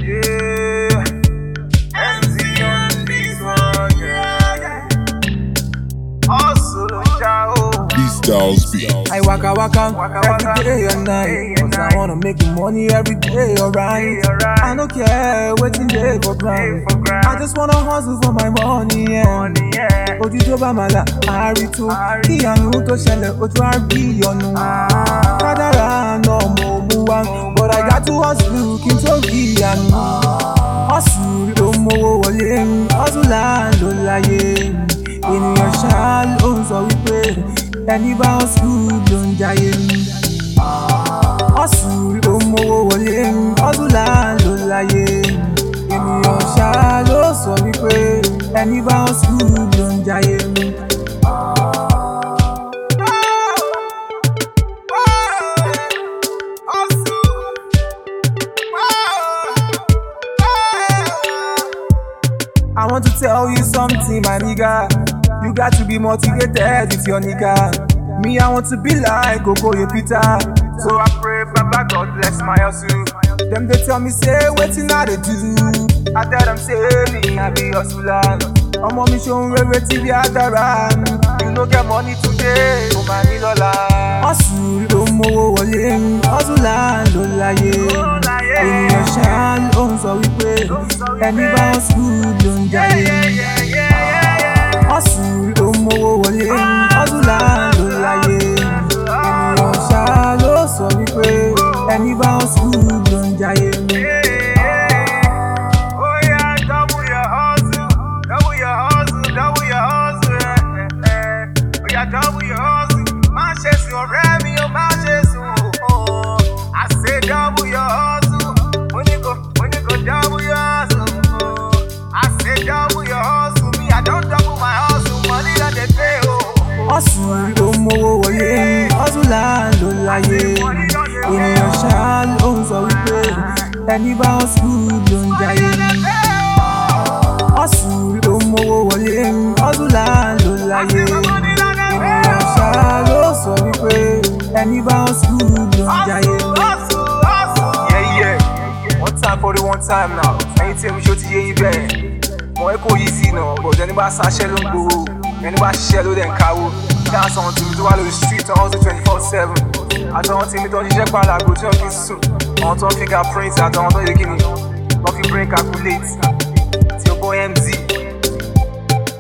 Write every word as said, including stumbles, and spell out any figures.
Yeah, M Z on this one, yeah. Hustle, ciao. These styles be. I waka waka, Waka every waka, day and night. day and Cause I night. wanna make you money every day, alright. Day, alright. I don't care waiting day for ground. for ground. I just wanna hustle for my money, yeah. Money, yeah. Ojú bá máa là, àárí tó. Kí àánú tó ṣẹlẹ̀, ojú á rí ìyọnu. Kádàrá náà mo mú wá. But I got to hustle kí n tó rí ìyanu. Hustle ló mówó wọlé, hustle là ló láyé. Ènìyàn ṣá ló ń sọ wípé ẹni bá hustle ló ń jayé. Hustle ló mówó wọlé, hustle là ló láyé. Ènìyàn ṣá ló sọ wípé ẹni bá hustle ló ń jayé. I want to tell you something, my nigga. You got to be motivated with your nigga. Me, I want to be like Okoye Peter. So I pray, Baba God bless my hustle. Them they tell me say wetin I dey do. I tell them say me I be hustler. Ọmọ mi ṣohun rere tí bí àdàrà. You no get money today, o máa ní lọ́la. Hustle ló mówó wọlé, hustle là ló láyé. Ènìyàn ṣá ló ń sọ wípé ẹni bá hustle ló ń jayé. Hustle ló mówó wọlé, hustle là ló láyé. Ènìyàn ṣá ló sọ wípé ẹni bá hustle ló ń jayé. Oh yeah, double your hustle, double your hustle, double your hustle. eh, eh, eh. Oh yeah, double your hustle. Má ṣe sùn ọ̀rẹ́ mi o, má ṣe sùn o. I say double your hustle. Mo ní kó, mo ní kó double your hustle. oh. I say double your hustle. Me, I don double my hustle. Money don dey pay o. Hustle ló mówó wọlé, hustle là ló láyé. Ènìyàn ṣá ló ń sọ wípé ẹni bá hustle ló ń jayé. Hustle ló mówó wọlé, hustle là ló láyé. Ènìyàn ṣá ló sọ wípé ẹni bá hustle ló ń jayé. Yeah, yeah. One time for the one time now. Ẹyin tí èmi ṣó ti yé yín bẹ́ẹ̀. Mo ẹ́ kò yí sí náà, but ẹni bá ṣaṣẹ́ ló ń gbowó. Ẹni bá ṣiṣẹ́ ló dẹ̀ ń káwó. Dáhùn sọ̀rọ̀ tèmi tó wà lórí street ọ̀hún sí twenty four seven. Àtàwọn tèmi tó ń ṣiṣẹ́ pàlàgò tí wọ́n fi sùn. Àwọn tó ń fingerprint àtàwọn tó ń yẹ kí ni wọ́n fi brain calculate. Tí o gbọ́ M Z.